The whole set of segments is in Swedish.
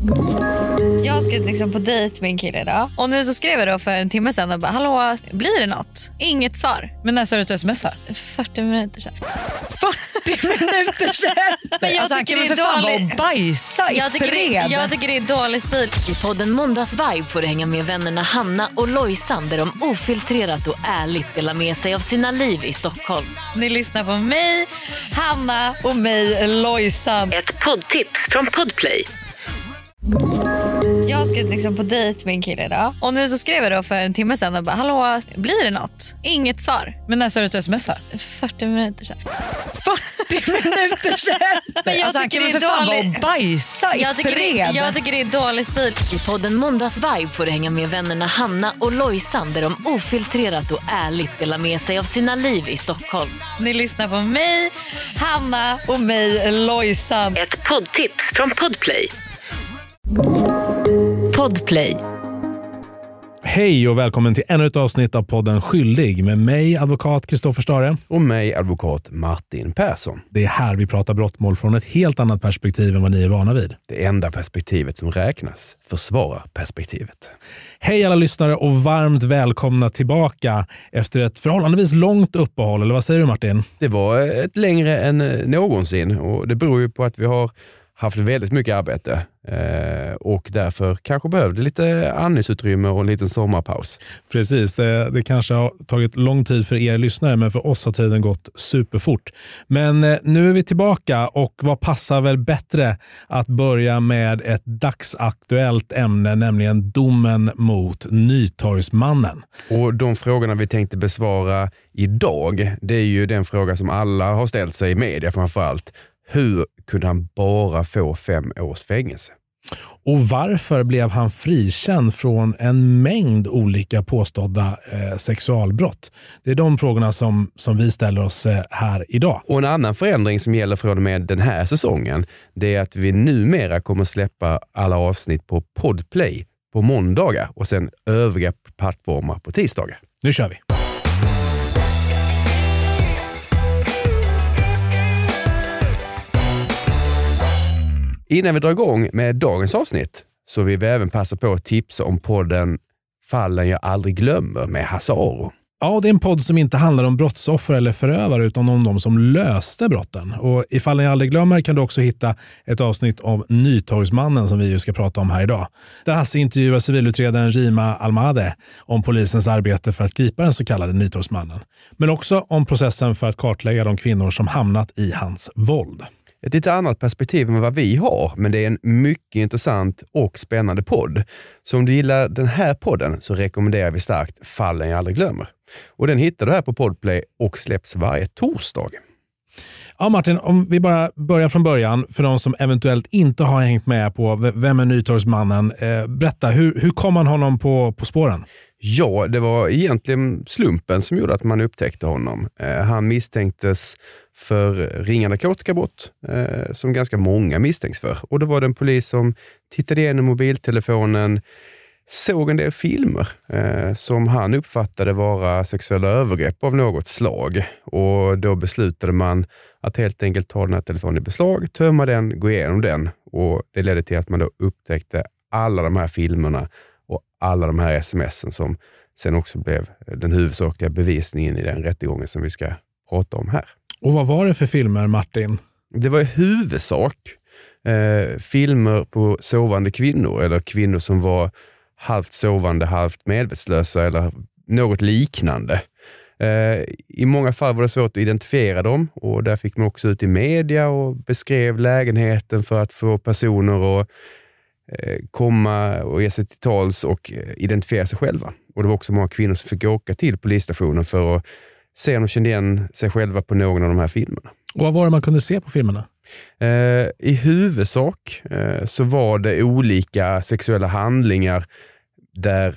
Jag ska liksom på dejt med en kille idag. Och nu så skrev jag då för en timme sedan och bara, hallå, blir det något? Inget svar. Men när sa du att du smsar? 40 minuter sedan. 40 minuter sedan? Men jag han kan tycker väl det är för fan dålig. vara och bajsa i fred. Jag tycker det är dålig stil. I podden Måndagsvibe får du hänga med vännerna Hanna och Lojsan där de ofiltrerat och ärligt delar med sig av sina liv i Stockholm. Ni lyssnar på mig, Hanna och mig, Lojsan. Ett poddtips från Podplay. Jag ska liksom på dejt med en kille idag. Och nu så skrev jag då för en timme sedan och bara, hallå, blir det något? Inget svar. Men när sa du att du smsar? 40 minuter sedan. 40 minuter sedan? Men jag han tycker kan väl det för är fan vara dålig. och bajsa i fred. Jag tycker det är dålig stil. I podden Måndagsvibe får du hänga med vännerna Hanna och Lojsan där de ofiltrerat och ärligt delar med sig av sina liv i Stockholm. Ni lyssnar på mig, Hanna och mig, Lojsan. Ett poddtips från Podplay. Podplay. Hej och välkommen till ännu ett avsnitt av podden Skyldig med mig, advokat Kristoffer Stare. Och mig, advokat Martin Persson. Det är här vi pratar brottmål från ett helt annat perspektiv än vad ni är vana vid. Det enda perspektivet som räknas, försvararperspektivet. Hej alla lyssnare och varmt välkomna tillbaka efter ett förhållandevis långt uppehåll. Eller vad säger du, Martin? Det var ett längre än någonsin och det beror ju på att vi har haft väldigt mycket arbete och därför kanske behövde lite andningsutrymme och en liten sommarpaus. Precis, det kanske har tagit lång tid för er lyssnare, men för oss har tiden gått superfort. Men nu är vi tillbaka och vad passar väl bättre att börja med ett dagsaktuellt ämne, nämligen domen mot Nytorgsmannen. Och de frågorna vi tänkte besvara idag, det är ju den fråga som alla har ställt sig i media framförallt. Hur kunde han bara få 5 års fängelse? Och varför blev han frikänd från en mängd olika påstådda sexualbrott? Det är de frågorna som vi ställer oss här idag. Och en annan förändring som gäller från och med den här säsongen, det är att vi numera kommer släppa alla avsnitt på Podplay på måndagar och sen övriga plattformar på tisdagar. Nu kör vi! Innan vi drar igång med dagens avsnitt så vill vi även passa på att tipsa om podden Fallen jag aldrig glömmer med Hasse Aro. Ja, det är en podd som inte handlar om brottsoffer eller förövare utan om de som löste brotten. Och i Fallen jag aldrig glömmer kan du också hitta ett avsnitt av Nytorgsmannen som vi ju ska prata om här idag. Där Hasse intervjuar civilutredaren Rima Almade om polisens arbete för att gripa den så kallade Nytorgsmannen. Men också om processen för att kartlägga de kvinnor som hamnat i hans våld. Ett lite annat perspektiv än vad vi har, men det är en mycket intressant och spännande podd. Så om du gillar den här podden så rekommenderar vi starkt Fallen jag aldrig glömmer. Och den hittar du här på Podplay och släpps varje torsdag. Ja Martin, om vi bara börjar från början för de som eventuellt inte har hängt med på vem är Nytorgsmannen. Berätta, hur kom man honom på spåren? Ja, det var egentligen slumpen som gjorde att man upptäckte honom. Han misstänktes för ringa narkotikabrott som ganska många misstänks för. Och det var den polis som tittade igenom mobiltelefonen, såg en del filmer som han uppfattade vara sexuella övergrepp av något slag. Och då beslutade man att helt enkelt ta den här telefonen i beslag, tömma den, gå igenom den. Och det ledde till att man då upptäckte alla de här filmerna och alla de här sms'en som sen också blev den huvudsakliga bevisningen i den rättegången som vi ska prata om här. Och vad var det för filmer, Martin? Det var i huvudsak filmer på sovande kvinnor eller kvinnor som var halvt sovande, halvt medvetslösa eller något liknande. I många fall var det svårt att identifiera dem och där fick man också ut i media och beskrev lägenheten för att få personer att komma och ge sig till tals och identifiera sig själva. Och det var också många kvinnor som fick åka till polisstationen för att se om de kände igen sig själva på någon av de här filmerna. Och vad var det man kunde se på filmerna? I huvudsak så var det olika sexuella handlingar där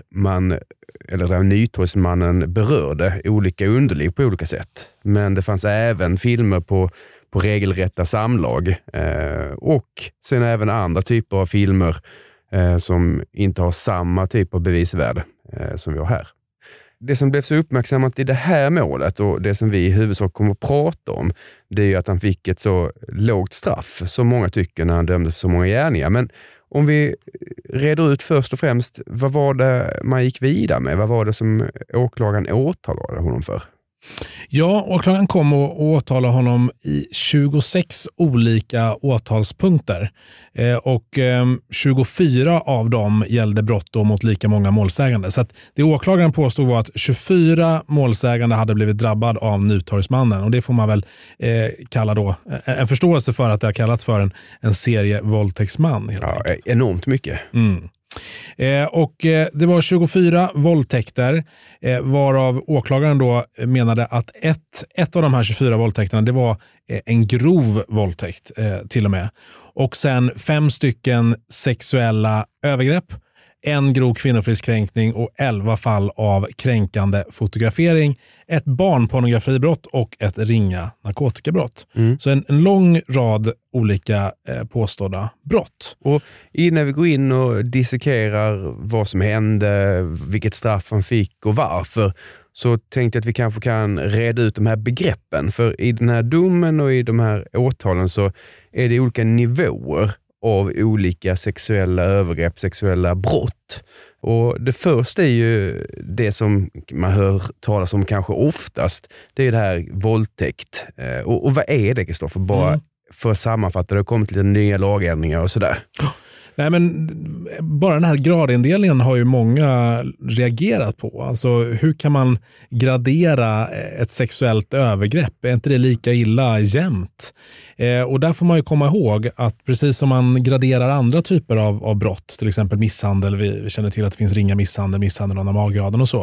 Nytorgsmannen berörde olika underliv på olika sätt. Men det fanns även filmer på regelrätta samlag och sen även andra typer av filmer som inte har samma typ av bevisvärde som vi har här. Det som blev så uppmärksammat i det här målet och det som vi i huvudsak kommer att prata om, det är ju att han fick ett så lågt straff som många tycker när han dömdes för så många gärningar. Men Om vi reder ut först och främst, vad var det man gick vidare med? Vad var det som åklagaren åtalade honom för? Ja, åklagaren kom och åtalade honom i 26 olika åtalspunkter. Och 24 av dem gällde brott då mot lika många målsägande. Så att det åklagaren påstod var att 24 målsägande hade blivit drabbad av Nytorgsmannen. Och det får man väl kalla då en förståelse för att det har kallats för en serie våldtäktsman. Ja, enormt mycket. Och det var 24 våldtäkter varav åklagaren då menade att ett av de här 24 våldtäkterna det var en grov våldtäkt till och med. Och sen 5 stycken sexuella övergrepp, 1 grov kvinnofridskränkning och 11 fall av kränkande fotografering, ett barnpornografibrott och ett ringa narkotikabrott. Så en lång rad olika påstådda brott. Och innan vi går in och dissekerar vad som hände, vilket straff han fick och varför, så tänkte jag att vi kanske kan reda ut de här begreppen. För i den här domen och i de här åtalen så är det olika nivåer av olika sexuella övergrepp, sexuella brott. Och det första är ju det som man hör talas om kanske oftast. Det är det här våldtäkt. Och vad är det, Kristoffer? Bara för att sammanfatta, det har kommit lite nya lagändringar och sådär. Nej, men bara den här gradindelningen har ju många reagerat på. Alltså hur kan man gradera ett sexuellt övergrepp? Är inte det lika illa jämt? Och där får man ju komma ihåg att precis som man graderar andra typer av brott, till exempel misshandel, vi känner till att det finns ringa misshandel av normalgraden och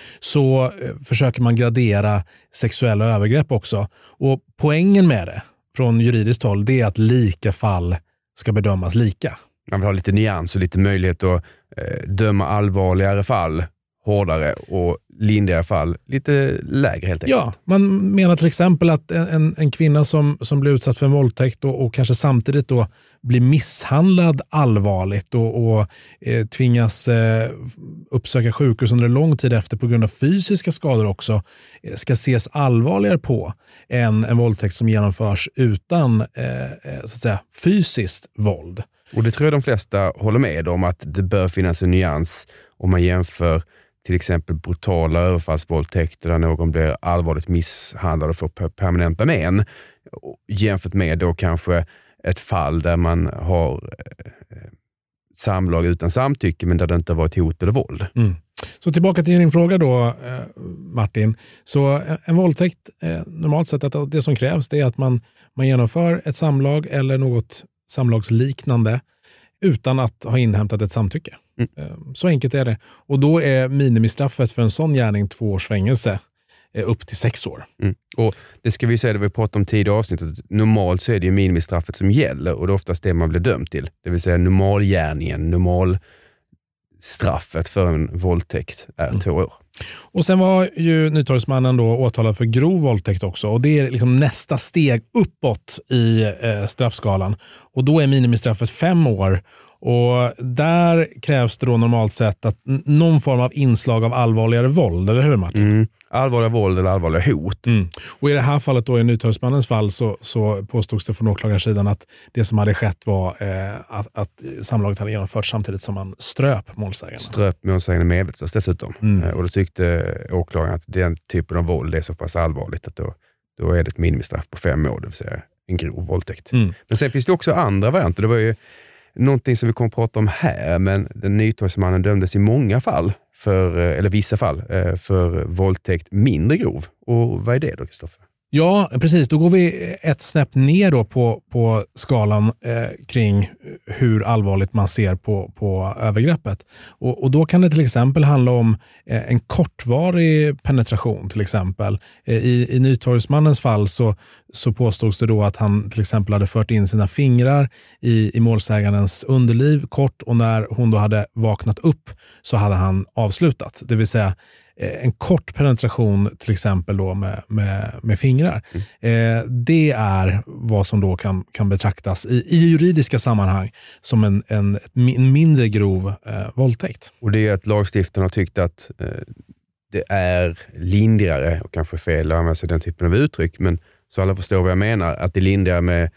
så försöker man gradera sexuella övergrepp också. Och poängen med det från juridiskt håll det är att lika fall ska bedömas lika. Man vill ha lite nyans och lite möjlighet att döma allvarligare fall hårdare och lindrigare fall lite lägre helt enkelt. Ja, man menar till exempel att en kvinna som blir utsatt för en våldtäkt och kanske samtidigt då blir misshandlad allvarligt och tvingas uppsöka sjukhus under en lång tid efter på grund av fysiska skador också ska ses allvarligare på än en våldtäkt som genomförs utan så att säga fysiskt våld. Och det tror jag de flesta håller med om, att det bör finnas en nyans om man jämför till exempel brutala överfallsvåldtäkter där någon blir allvarligt misshandlad och får permanenta men jämfört med då kanske ett fall där man har samlag utan samtycke men där det inte har varit hot eller våld. Så tillbaka till din fråga då, Martin. Så en våldtäkt, normalt sett att det som krävs det är att man genomför ett samlag eller något samlagsliknande utan att ha inhämtat ett samtycke. Så enkelt är det. Och då är minimistraffet för en sån gärning 2 års fängelse upp till 6 år. Och det ska vi säga, det vi pratade om tidigare avsnittet. Normalt så är det ju minimistraffet som gäller och det är oftast det man blir dömd till. Det vill säga normalgärningen, normalstraffet för en våldtäkt är 2 år. Och sen var ju Nytorgsmannen då åtalad för grov våldtäkt också. Och det är liksom nästa steg uppåt i straffskalan. Och då är minimistraffet 5 år. Och där krävs det då normalt sett att någon form av inslag av allvarligare våld, eller hur Martin? Allvarliga våld eller allvarliga hot. Och i det här fallet då, i Nytorgsmannens fall så påstods det från åklagarsidan att det som hade skett var att samlaget hade genomförts samtidigt som man ströp målsägaren. Ströp målsägaren medvetslös dessutom. Och då tyckte åklagaren att den typen av våld är så pass allvarligt att då är det ett minimistraff på 5 år, det vill säga en grov våldtäkt. Men sen finns det också andra varianter. Det var ju någonting som vi kommer att prata om här, men den Nytorgsmannen dömdes i många fall, eller vissa fall, för våldtäkt mindre grov. Och vad är det då, Kristoffer? Ja, precis. Då går vi ett snäpp ner då på skalan kring hur allvarligt man ser på övergreppet. Och då kan det till exempel handla om en kortvarig penetration till exempel. I Nytorgsmannens fall så påstods det då att han till exempel hade fört in sina fingrar i målsägandens underliv kort och när hon då hade vaknat upp så hade han avslutat. Det vill säga en kort penetration till exempel då med fingrar. Det är vad som då kan betraktas i juridiska sammanhang som en mindre grov våldtäkt. Och det är att lagstiftaren har tyckt att det är lindrigare, och kanske fel att använda sig den typen av uttryck, men så alla förstår vad jag menar, att det är lindrigare med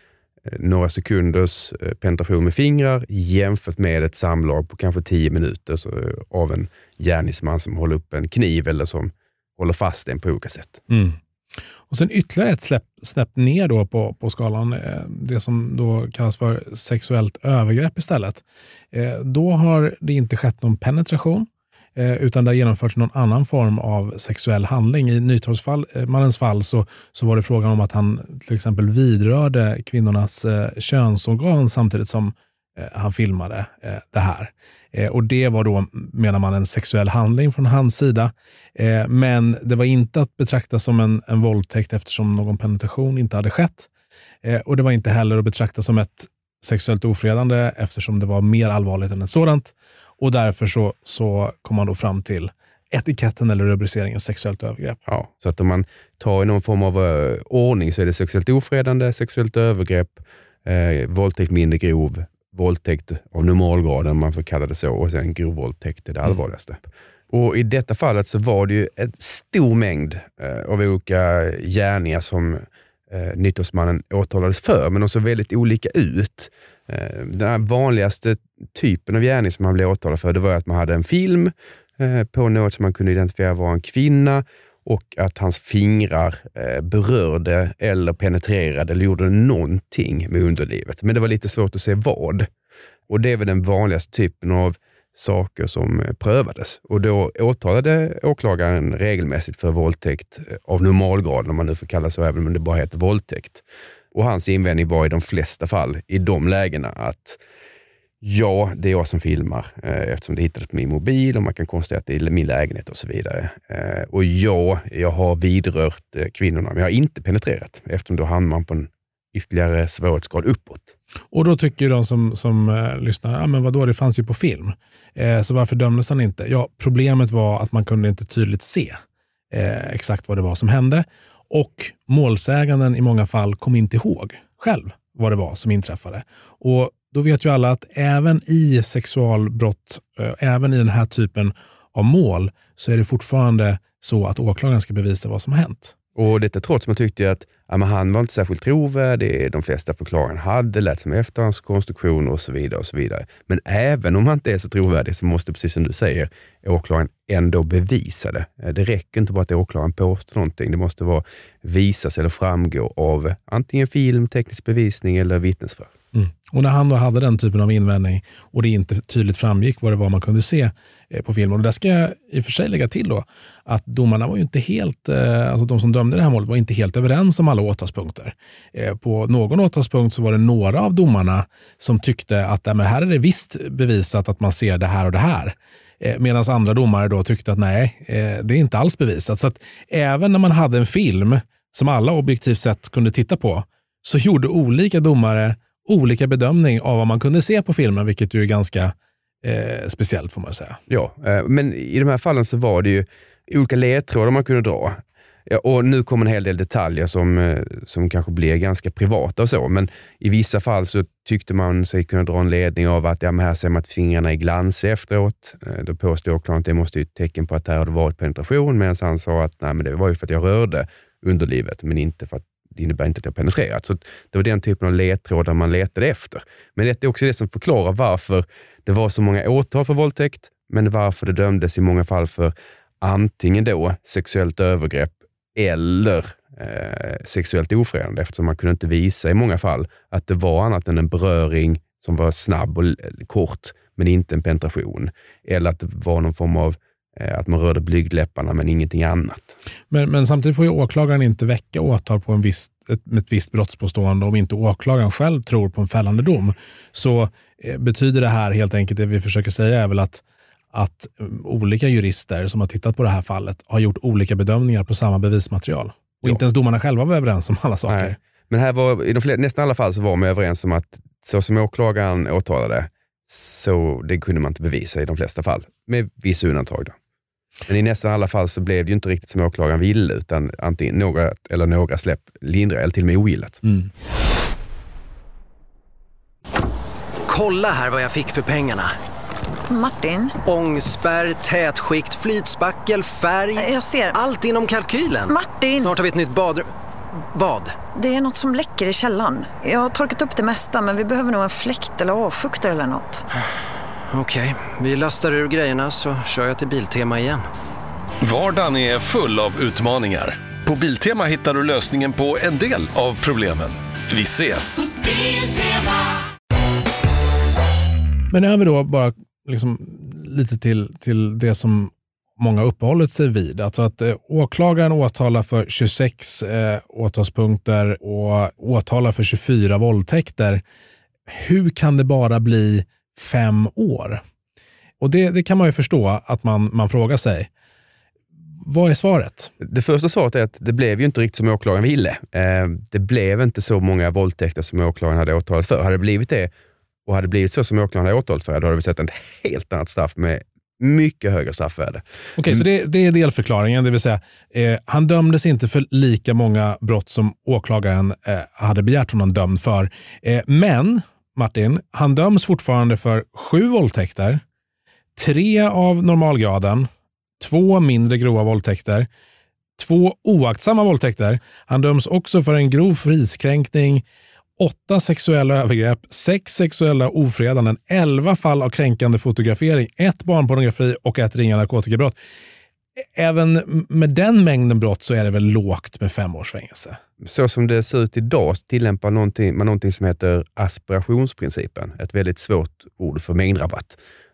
några sekunders penetration med fingrar jämfört med ett samlag på kanske 10 minuter av en gärningsman som håller upp en kniv eller som håller fast den på olika sätt. Mm. Och sen ytterligare ett snäpp ner då på skalan, det som då kallas för sexuellt övergrepp istället. Då har det inte skett någon penetration, utan det har genomförts någon annan form av sexuell handling. I Nytorgsmannens fall så var det frågan om att han till exempel vidrörde kvinnornas könsorgan samtidigt som han filmade det här. Och det var då, menar man, en sexuell handling från hans sida. Men det var inte att betrakta som en våldtäkt eftersom någon penetration inte hade skett. Och det var inte heller att betrakta som ett sexuellt ofredande eftersom det var mer allvarligt än ett sådant. Och därför så kom man då fram till etiketten eller rubriceringen sexuellt övergrepp. Ja, så att om man tar i någon form av ordning så är det sexuellt ofredande, sexuellt övergrepp, våldtäkt mindre grov, våldtäkt av normalgraden, man får kalla det så, och sen grov våldtäkt är det allvarligaste. Och i detta fallet så var det ju en stor mängd av olika gärningar som Nytorgsmannen åtalades för, men de såg väldigt olika ut. Den här vanligaste typen av gärning som man blev åtalad för, det var att man hade en film på något som man kunde identifiera var en kvinna och att hans fingrar berörde eller penetrerade eller gjorde någonting med underlivet. Men det var lite svårt att se vad. Och det är väl den vanligaste typen av saker som prövades. Och då åtalade åklagaren regelmässigt för våldtäkt av normalgrad, om man nu får kalla så, även om det bara heter våldtäkt. Och hans invändning var i de flesta fall i de lägena att ja, det är jag som filmar eftersom det hittades på min mobil och man kan konstatera att det är min lägenhet och så vidare. Och ja, jag har vidrört kvinnorna, men jag har inte penetrerat eftersom då hamnar man på en ytterligare svårighetsgrad uppåt. Och då tycker de som lyssnar, men vadå, det fanns ju på film. Så varför dömdes han inte? Ja, problemet var att man kunde inte tydligt se exakt vad det var som hände. Och målsäganden i många fall kom inte ihåg själv vad det var som inträffade. Och då vet ju alla att även i sexualbrott, även i den här typen av mål, så är det fortfarande så att åklagaren ska bevisa vad som har hänt. Och detta trots man tyckte att han var inte särskilt trovärdig, de flesta förklaringar hade lärt sig med efterhandskonstruktioner och så vidare och så vidare. Men även om han inte är så trovärdig så måste, precis som du säger, åklagaren ändå bevisa det. Det räcker inte bara att åklagaren påstår någonting, det måste vara visas eller framgå av antingen film, teknisk bevisning eller vittnesförhör. Mm. Och när han då hade den typen av invändning och det inte tydligt framgick vad det var man kunde se på filmen. Och där ska jag i och för sig lägga till då att domarna var ju inte helt, alltså de som dömde det här målet var inte helt överens om alla åtalspunkter. På någon åtalspunkt så var det några av domarna som tyckte att men här är det visst bevisat att man ser det här och det här. Medan andra domare då tyckte att nej, det är inte alls bevisat. Så att även när man hade en film som alla objektivt sett kunde titta på så gjorde olika domare olika bedömning av vad man kunde se på filmen, vilket ju är ganska speciellt får man säga. Ja, men i de här fallen så var det ju olika ledtrådar man kunde dra. Ja, och nu kommer en hel del detaljer som kanske blir ganska privata och så, men i vissa fall så tyckte man sig kunna dra en ledning av att men här ser man att fingrarna är glansiga efteråt. Då påstod åklagaren att det måste ju ett tecken på att det här hade varit penetration, medan han sa att nej, men det var ju för att jag rörde underlivet, men inte för att det innebär inte att jag penetrerat. Så det var den typen av ledtrådar man letade efter. Men det är också det som förklarar varför det var så många åtal för våldtäkt, men varför det dömdes i många fall för antingen då sexuellt övergrepp eller sexuellt ofredande, eftersom man kunde inte visa i många fall att det var annat än en beröring som var snabb och kort, men inte en penetration. Eller att det var någon form av att man rörde blygdläpparna men ingenting annat. Men samtidigt får ju åklagaren inte väcka åtal på ett visst brottspåstående om inte åklagaren själv tror på en fällande dom. Så betyder det här helt enkelt, det vi försöker säga är väl att olika jurister som har tittat på det här fallet har gjort olika bedömningar på samma bevismaterial. Och inte ens domarna själva var överens om alla saker. Nej. Men här var, i nästan alla fall så var man överens om att så som åklagaren åtalade, så det kunde man inte bevisa i de flesta fall. Med vissa undantag då. Men i nästan alla fall så blev det ju inte riktigt som åklagaren ville, utan antingen några släpp lindra eller till och med ogillat. Mm. Kolla här vad jag fick för pengarna. Martin? Ångspärr, tätskikt, flytspackel, färg. Jag ser. Allt inom kalkylen. Martin! Snart har vi ett nytt badrum. Vad? Det är något som läcker i källaren. Jag har torkat upp det mesta, men vi behöver nog en fläkt eller avfuktare eller något. Okej, vi lastar ur grejerna så kör jag till Biltema igen. Vardagen är full av utmaningar. På Biltema hittar du lösningen på en del av problemen. Vi ses! Men över då bara liksom lite till det som många uppehållit sig vid. Alltså att åklagaren åtalar för 26 åtalspunkter och åtalar för 24 våldtäkter. Hur kan det bara bli 5 år? Och det kan man ju förstå att man frågar sig. Vad är svaret? Det första svaret är att det blev ju inte riktigt som åklagaren ville. Det blev inte så många våldtäkter som åklagaren hade åtalat för. Hade det blivit det och hade blivit så som åklagaren hade åtalat för, då hade vi sett ett helt annat straff med mycket högre straffvärde. Okej, så det är delförklaringen, det vill säga han dömdes inte för lika många brott som åklagaren hade begärt honom dömd för. Men Martin, han döms fortfarande för 7 våldtäkter, 3 av normalgraden, 2 mindre grova våldtäkter, 2 oaktsamma våldtäkter. Han döms också för en grov fridskränkning, 8 sexuella övergrepp, 6 sexuella ofredanden, 11 fall av kränkande fotografering, 1 barnpornografi och 1 ringa narkotikabrott. Även med den mängden brott så är det väl lågt med 5 års fängelse. Så som det ser ut idag tillämpar man någonting som heter aspirationsprincipen. Ett väldigt svårt ord för mängdrabatt.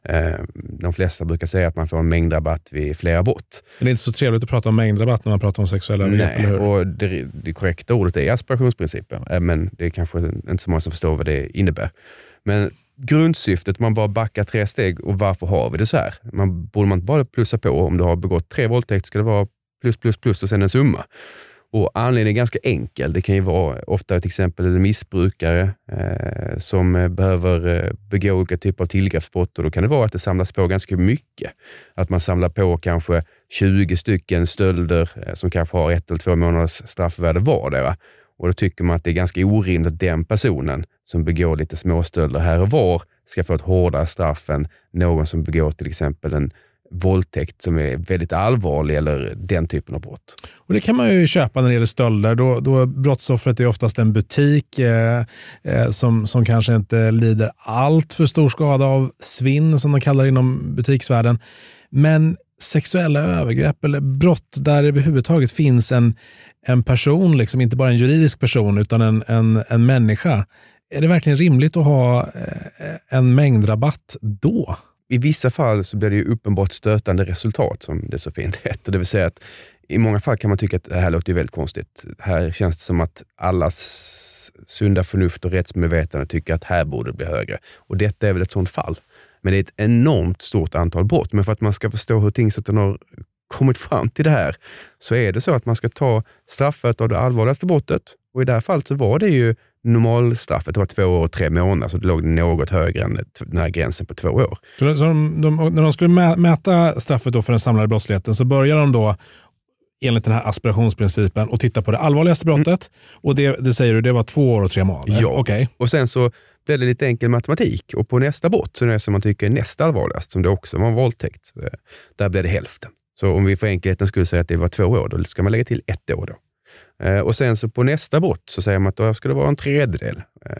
De flesta brukar säga att man får en mängdrabatt vid flera brott. Men det är inte så trevligt att prata om mängdrabatt när man pratar om sexuella övergrepp, eller hur? Och det korrekta ordet är aspirationsprincipen. Men det är kanske inte så många som förstår vad det innebär. Men grundsyftet, man bara backar 3 steg, och varför har vi det så här? Borde man inte bara plussa på, om du har begått 3 våldtäkter ska det vara plus och sen en summa. Och anledningen är ganska enkel. Det kan ju vara ofta till exempel en missbrukare som behöver begå olika typer av tillgreppsbrott, och då kan det vara att det samlas på ganska mycket. Att man samlar på kanske 20 stycken stölder som kanske har 1 eller 2 månaders straffvärde vardera. Och då tycker man att det är ganska orimligt att den personen som begår lite småstölder här och var ska få ett hårdare straff än någon som begår till exempel en våldtäkt som är väldigt allvarlig eller den typen av brott. Och det kan man ju köpa när det gäller stölder. Då brottsoffret är oftast en butik som kanske inte lider allt för stor skada av svinn, som de kallar inom butiksvärlden. Men sexuella övergrepp eller brott där det överhuvudtaget finns en person, liksom inte bara en juridisk person utan en människa. Är det verkligen rimligt att ha en mängdrabatt då? I vissa fall så blir det ju uppenbart stötande resultat, som det så fint heter. Det vill säga att i många fall kan man tycka att det här låter ju väldigt konstigt. Här känns det som att allas sunda förnuft och rättsmedvetande tycker att här borde det bli högre. Och detta är väl ett sådant fall. Men det är ett enormt stort antal brott. Men för att man ska förstå hur tingsrätten har kommit fram till det här, så är det så att man ska ta straffet av det allvarligaste brottet. Och i det här fallet så var det ju normalstraffet, det var 2 år och 3 månader, så det låg något högre än den här gränsen på 2 år. Så när de skulle mäta straffet då för den samlade brottsligheten, så börjar de då enligt den här aspirationsprincipen och titta på det allvarligaste brottet. Och det säger du, det var 2 år och 3 månader? Ja, okay. Och sen så blev det lite enkel matematik. Och på nästa brott, så är det som man tycker är näst allvarligast, som det också var en våldtäkt, där blev det hälften. Så om vi för enkelheten skulle säga att det var 2 år, då ska man lägga till 1 år då. Och sen så på nästa brott så säger man att då ska det vara en 1/3.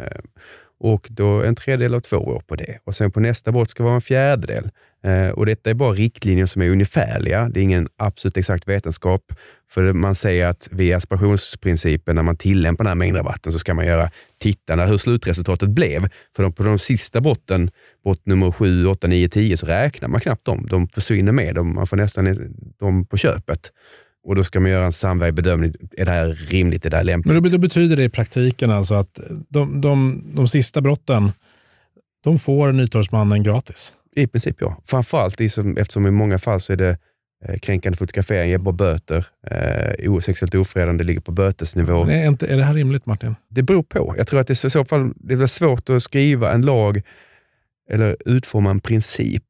Och då en 1/3 av 2 år på det. Och sen på nästa brott ska det vara en 1/4. Och detta är bara riktlinjer som är ungefärliga. Det är ingen absolut exakt vetenskap. För man säger att vid aspirationsprincipen, när man tillämpar den här mängdrabatten, så ska man titta hur slutresultatet blev. För på de sista brotten, brott nummer 7, 8, 9, 10, så räknar man knappt dem. De försvinner med. Man får nästan dem på köpet. Och då ska man göra en samvägd bedömning. Är det här rimligt? Är det här lämpligt? Men då betyder det i praktiken alltså att de sista brotten, de får nytorgsmannen gratis? I princip ja. Framförallt eftersom i många fall så är det kränkande fotografering, ger bara böter. Sexuellt ofredande ligger på bötesnivå. Men är det här rimligt, Martin? Det beror på. Jag tror att det i så fall det är svårt att skriva en lag eller utforma en princip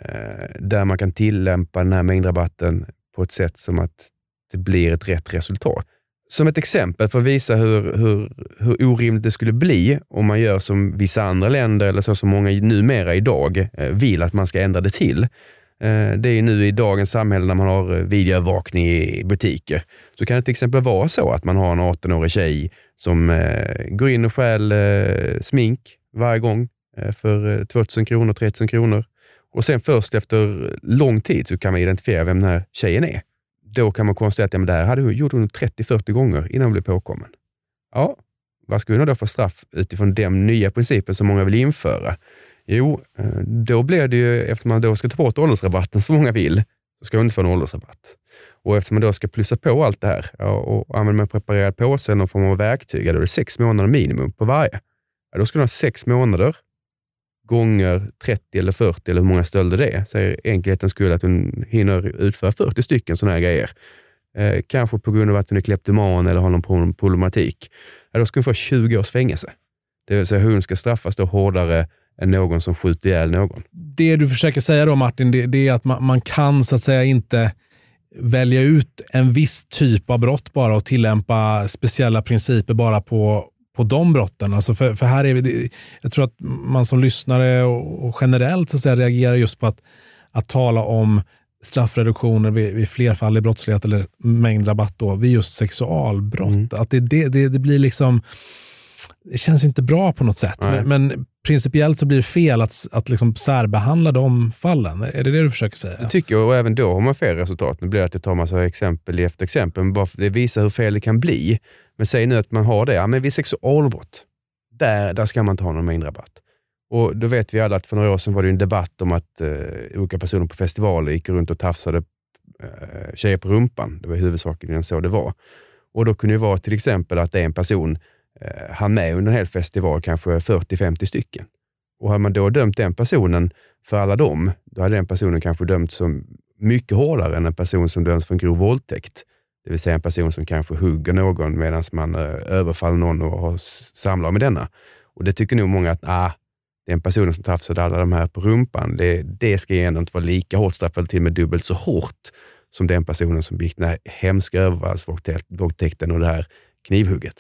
där man kan tillämpa den här mängdrabatten på ett sätt som att det blir ett rätt resultat. Som ett exempel för att visa hur orimligt det skulle bli om man gör som vissa andra länder, eller så som många numera idag vill att man ska ändra det till. Det är nu i dagens samhälle när man har videoövervakning i butiker. Så kan det till exempel vara så att man har en 18-årig tjej som går in och stjäl smink varje gång för 2000 kronor, 3000 kronor. Och sen först efter lång tid så kan man identifiera vem den här tjejen är. Då kan man konstatera att det här hade hon gjort 30-40 gånger innan hon blev påkommen. Ja, vad ska hon då få straff utifrån den nya principen som många vill införa? Jo, då blir det ju, eftersom man då ska ta bort åldersrabatten som många vill, så ska hon inte få en åldersrabatt. Och eftersom man då ska plussa på allt det här och använda en preparerad påse och någon form av verktyg, då är det 6 månader minimum på varje. Ja, då ska man ha 6 månader gånger 30 eller 40 eller hur många stölder det är. Så enkelheten skulle att hon hinner utföra 40 stycken sådana här grejer. Kanske på grund av att hon är kleptoman eller har någon problematik. Ja, då ska hon få 20 års fängelse. Det vill säga hon ska straffas då hårdare än någon som skjuter ihjäl någon. Det du försöker säga då, Martin, det är att man kan så att säga inte välja ut en viss typ av brott bara och tillämpa speciella principer bara på de brotten. Alltså för här är vi, jag tror att man som lyssnare och generellt så att säga reagerar just på att tala om straffreduktioner vid flerfaldig brottslighet eller mängdrabatt då vid just sexualbrott. Att det blir liksom, det känns inte bra på något sätt. Men principiellt så blir det fel att liksom särbehandla de fallen. Är det du försöker säga? Jag tycker, och även då har man fel resultat. Nu blir det att det tar massa exempel efter exempel. Men bara för det visar hur fel det kan bli. Men säg nu att man har det. Ja, men vid sexualbrott, där ska man inte ha någon mängdrabatt. Och då vet vi alla att för några år sedan var det en debatt om att olika personer på festivaler gick runt och tafsade tjejer på rumpan. Det var huvudsakligen så det var. Och då kunde det vara till exempel att det är en person han med under en hel festival kanske 40-50 stycken. Och hade man då dömt den personen för alla dem, då hade den personen kanske dömt som mycket hårdare än en person som döms för en grov våldtäkt. Det vill säga en person som kanske hugger någon medan man överfaller någon och har samlar med denna. Och det tycker nog många att den personen som tafsade alla de här på rumpan, det ska ändå inte vara lika hårt straff eller till och med dubbelt så hårt som den personen som begick den här hemska överfallsvåldtäkten och det här knivhugget.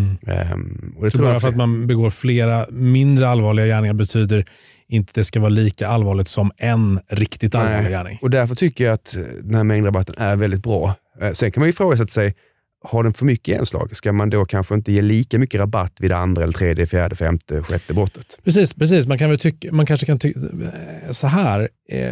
Och det så bara för att man begår flera mindre allvarliga gärningar betyder inte att det ska vara lika allvarligt som en riktigt allvarlig gärning. Och därför tycker jag att den här mängdrabatten är väldigt bra. Sen kan man ju fråga sig, har den för mycket genomslag? Ska man då kanske inte ge lika mycket rabatt vid det andra eller tredje, fjärde, femte, sjätte brottet? Precis. Man kanske kan tycka så här.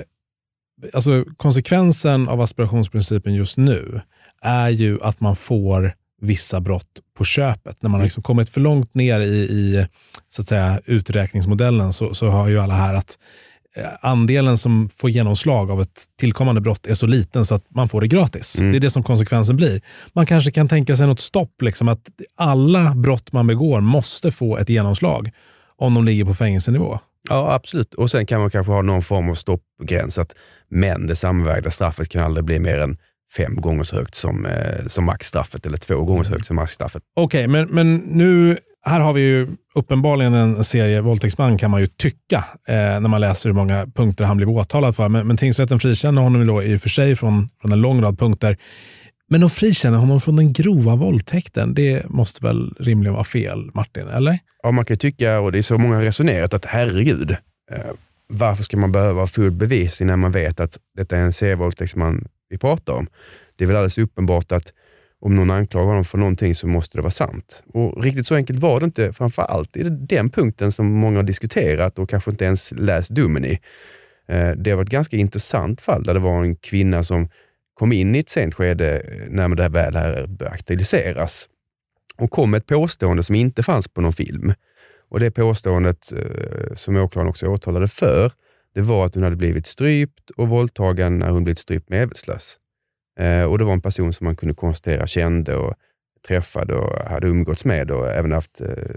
Alltså konsekvensen av aspirationsprincipen just nu är ju att man får vissa brott på köpet. När man har liksom kommit för långt ner i så att säga uträkningsmodellen så har ju alla här att andelen som får genomslag av ett tillkommande brott är så liten så att man får det gratis. Det är det som konsekvensen blir. Man kanske kan tänka sig något stopp, liksom att alla brott man begår måste få ett genomslag om de ligger på fängelsenivå. Ja, absolut. Och sen kan man kanske ha någon form av stoppgräns men det sammanvägda straffet kan aldrig bli mer än 5 gånger så högt som maxstraffet eller 2 gånger så högt som maxstraffet. Okej, men nu här har vi ju uppenbarligen en serie våldtäktsman kan man ju tycka när man läser hur många punkter han blev åtalad för. Men tingsrätten frikänner honom då i och för sig från en lång rad punkter. Men de frikänner honom från den grova våldtäkten. Det måste väl rimligen vara fel, Martin, eller? Ja, man kan tycka, och det är så många resonerat, att herregud, varför ska man behöva full bevis när man vet att detta är en serievåldtäktsman vi pratar om? Det är väl alldeles uppenbart att om någon anklagar honom för någonting så måste det vara sant. Och riktigt så enkelt var det inte, framförallt i den punkten som många har diskuterat och kanske inte ens läst domen i. Det var ett ganska intressant fall där det var en kvinna som kom in i ett sent skede när det väl här aktualiseras och kom med ett påstående som inte fanns på någon film. Och det påståendet som åklagaren också åtalade för, det var att hon hade blivit strypt och våldtagen när hon blivit strypt medvetslös. Och det var en person som man kunde konstatera kände och träffade och hade umgåtts med och även haft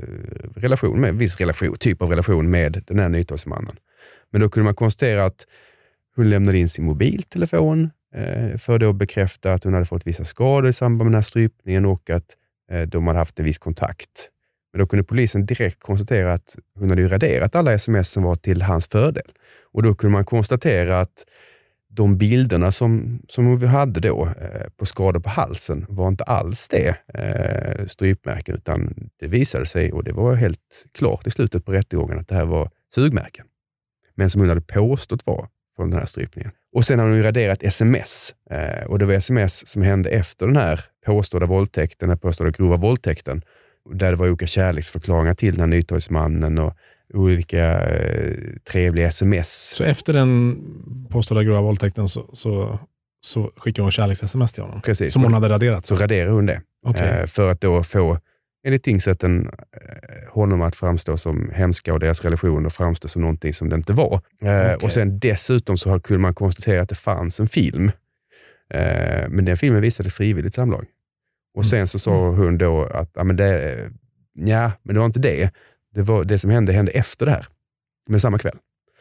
viss typ av relation med den här nytalsmannen. Men då kunde man konstatera att hon lämnade in sin mobiltelefon för att bekräfta att hon hade fått vissa skador i samband med den här strypningen och att de hade haft en viss kontakt. Men då kunde polisen direkt konstatera att hon hade ju raderat alla sms som var till hans fördel. Och då kunde man konstatera att de bilderna som vi hade då på skador på halsen var inte alls det strypmärken, utan det visade sig, och det var helt klart i slutet på rättegången, att det här var sugmärken. Men som hon hade påstått var från den här strypningen. Och sen har hon ju raderat sms. Och det var sms som hände efter den här påstådda våldtäkten, den påstådda grova våldtäkten. Där det var olika kärleksförklaringar till den här Nytorgsmannen och olika trevliga sms. Så efter den påstådda grova våldtäkten så skickade hon kärleks-sms till honom? Precis. Som hon hade raderat? Så raderade hon det. Okay. För att då få, enligt tingsrätten, honom att framstå som hemska och deras relation och framstå som någonting som det inte var. Okay. Och sen dessutom så kunde man konstatera att det fanns en film. Men den filmen visade frivilligt samlag. Och sen så sa hon då att men det var inte det. Det som hände efter det här. Men samma kväll.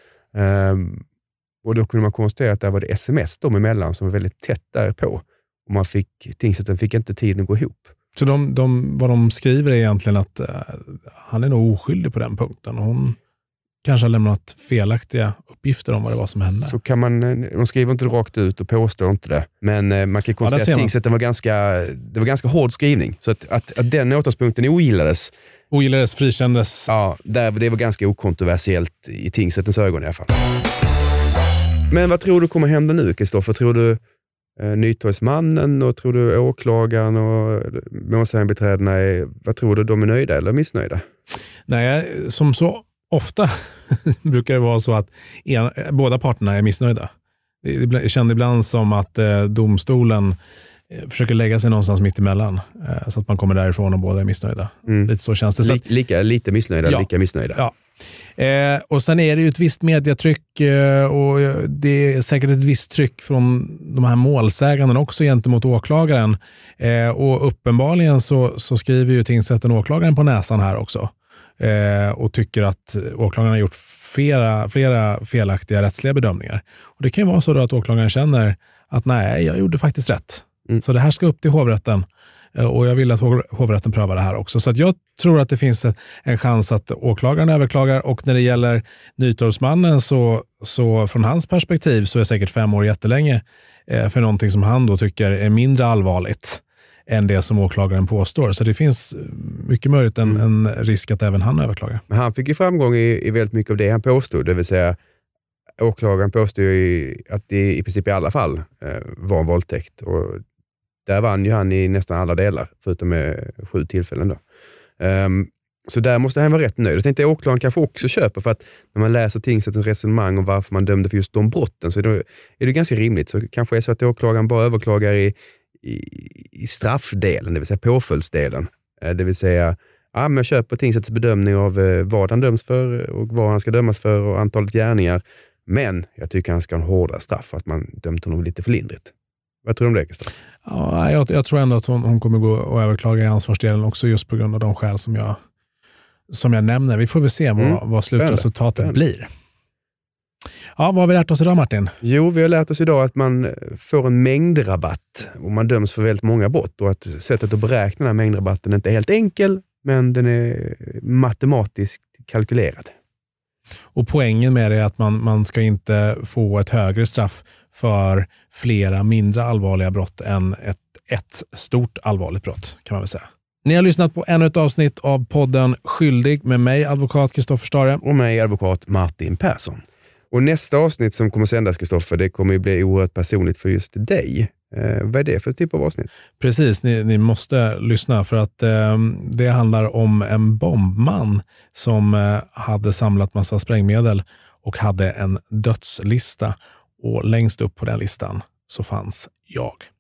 Och då kunde man konstatera att det var det sms de emellan som var väldigt tätt därpå. Och tingsrätten fick inte tiden att gå ihop. Så vad de skriver är egentligen att han är nog oskyldig på den punkten. Och hon kanske har lämnat felaktiga uppgifter om vad det var som hände. Så kan de skriver inte rakt ut och påstår inte det. Men man kan konstatera att tingsrätten var ganska hård skrivning. Så att den åtalspunkten ogillades. Frikändes. Ja, det var ganska okontroversiellt i tingsrättens ögon i alla fall. Men vad tror du kommer hända nu, Kristoffer? Tror du Nytorgsmannen och tror du åklagaren och målsägandebiträdena vad tror du, de är nöjda eller missnöjda? Nej, som så ofta brukar det vara så att båda parterna är missnöjda. Jag kände ibland som att domstolen försöker lägga sig någonstans mitt emellan så att man kommer därifrån och båda är missnöjda. Lite så känns det. Lite missnöjda, ja. Lika missnöjda. Ja. Och sen är det ju ett visst mediatryck och det är säkert ett visst tryck från de här målsäganden också gentemot åklagaren. Och uppenbarligen så skriver ju tingsrätten åklagaren på näsan här också. Och tycker att åklagaren har gjort flera felaktiga rättsliga bedömningar. Och det kan ju vara så då att åklagaren känner att nej, jag gjorde faktiskt rätt. Så det här ska upp till hovrätten. Och jag vill att hovrätten prövar det här också. Så att jag tror att det finns en chans att åklagaren överklagar. Och när det gäller Nytorgsmannen så från hans perspektiv så är säkert 5 år jättelänge för någonting som han då tycker är mindre allvarligt än det som åklagaren påstår. Så det finns mycket möjligt en risk att även han överklagar. Men han fick ju framgång i väldigt mycket av det han påstod. Det vill säga åklagaren påstod ju att det i princip i alla fall var en våldtäkt. Och där vann ju han i nästan alla delar, förutom med 7 tillfällen då. Så där måste han vara rätt nöjd. Jag tänkte åklagaren kanske också köper, för att när man läser tingsrättens resonemang om varför man dömde för just de brotten så är det ganska rimligt. Så kanske är det så att åklagaren bara överklagar i straffdelen, det vill säga påföljdsdelen. Det vill säga, men jag köper tingsrättens bedömning av vad han döms för och vad han ska dömas för och antalet gärningar. Men jag tycker han ska ha en hårdare straff för att man dömt honom lite för lindrigt. Vad tror du om det, Kristoffer? Ja, jag tror ändå att hon kommer gå och överklaga i ansvarsdelen också just på grund av de skäl som jag nämner. Vi får väl se vad slutresultatet blir. Ja, vad har vi lärt oss idag, Martin? Jo, vi har lärt oss idag att man får en mängdrabatt om man döms för väldigt många brott och att sättet att beräkna den här mängdrabatten är inte helt enkel, men den är matematiskt kalkylerad. Och poängen med det är att man ska inte få ett högre straff för flera mindre allvarliga brott än ett stort allvarligt brott, kan man väl säga. Ni har lyssnat på ännu ett avsnitt av podden Skyldig med mig, advokat Kristoffer Stare. Och mig, advokat Martin Persson. Och nästa avsnitt som kommer sändas, Kristoffer, det kommer ju bli oerhört personligt för just dig. Vad är det för typ av avsnitt? Precis, ni måste lyssna för att det handlar om en bombman som hade samlat massa sprängmedel och hade en dödslista. Och längst upp på den listan så fanns jag.